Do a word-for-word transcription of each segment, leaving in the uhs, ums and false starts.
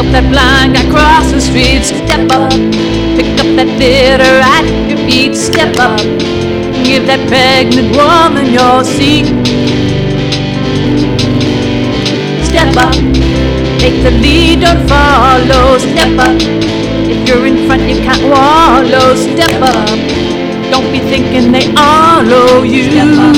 that blind guy across the street. Step up, pick up that litter at your feet. Step up, give that pregnant woman your seat. Step up, take the lead, don't follow. Step up, if you're in front you can't wallow. Step up, don't be thinking they all owe you. Step up.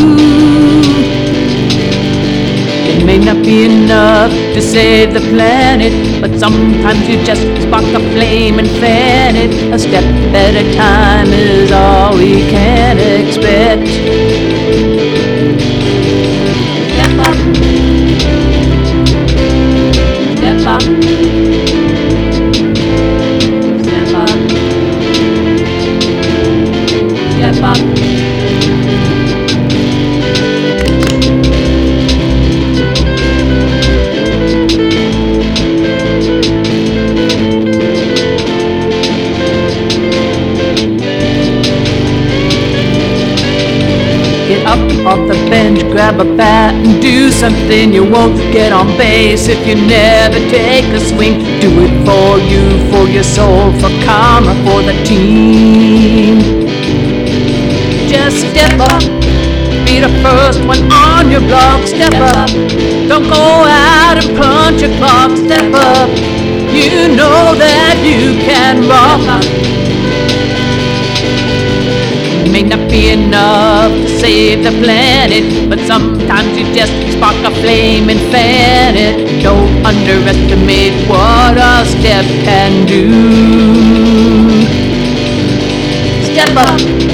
It may not be enough to save the planet, but sometimes you just spark a flame and fan it. A step at a time is all we can expect. Step up. Step up. Step up. Step up. Get up off the bench, grab a bat and do something. You won't get on base if you never take a swing. Do it for you, for your soul, for karma, for the team. Just step up, be the first one on your block. Step up, don't go out and punch your clock. Step up, you know that you can rock. May not be enough to save the planet, but sometimes you just spark a flame and fan it. Don't underestimate what a step can do. Step up.